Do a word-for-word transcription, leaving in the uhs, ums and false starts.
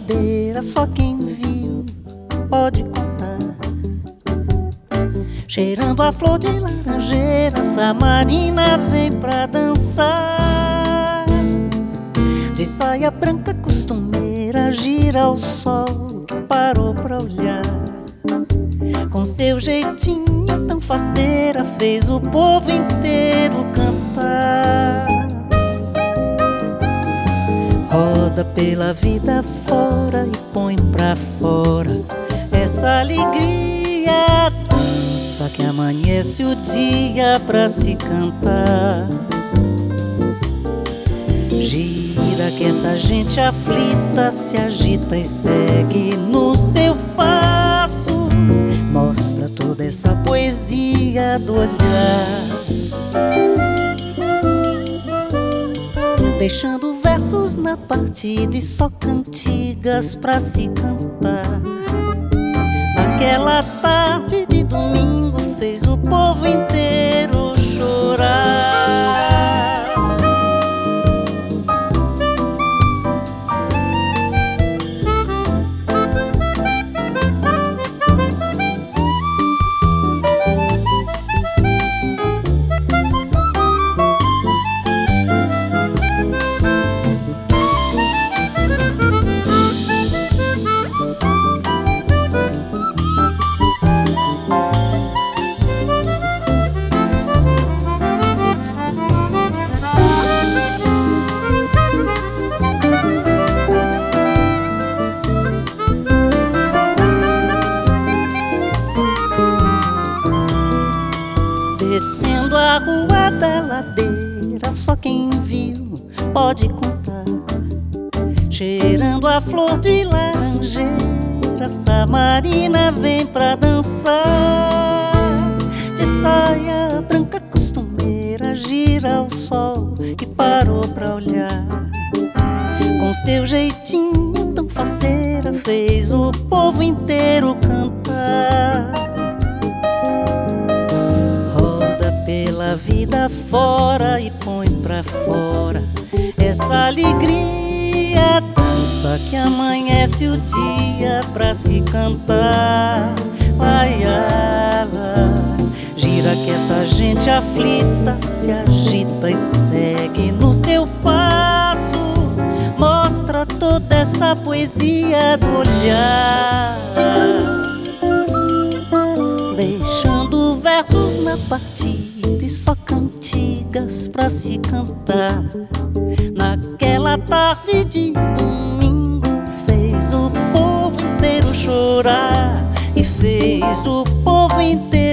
ladeira, só quem viu pode contar. Cheirando a flor de laranjeira, Samarina vem pra dançar. De saia branca costumeira, gira ao sol que parou pra olhar. Com seu jeitinho tão faceira, fez o povo inteiro cantar. Roda pela vida fora e põe pra fora essa alegria, dança que amanhece o dia pra se cantar. Gira que essa gente aflita se agita e segue no seu passo. Mostra toda essa poesia do olhar, deixando versos na partida e só cantigas pra se cantar. Naquela tarde de domingo fez o povo inteiro chorar. Descendo a rua da ladeira, só quem viu pode contar. Cheirando a flor de laranjeira, Samarina vem pra dançar. De saia branca costumeira, gira ao sol que parou pra olhar. Com seu jeitinho tão faceira, fez o povo inteiro cantar. Pela vida fora e põe pra fora essa alegria, dança que amanhece o dia pra se cantar. Ai, ai, ai. Gira que essa gente aflita se agita e segue no seu passo. Mostra toda essa poesia do olhar, deixando versos na partida e só cantigas pra se cantar. Naquela tarde de domingo fez o povo inteiro chorar e fez o povo inteiro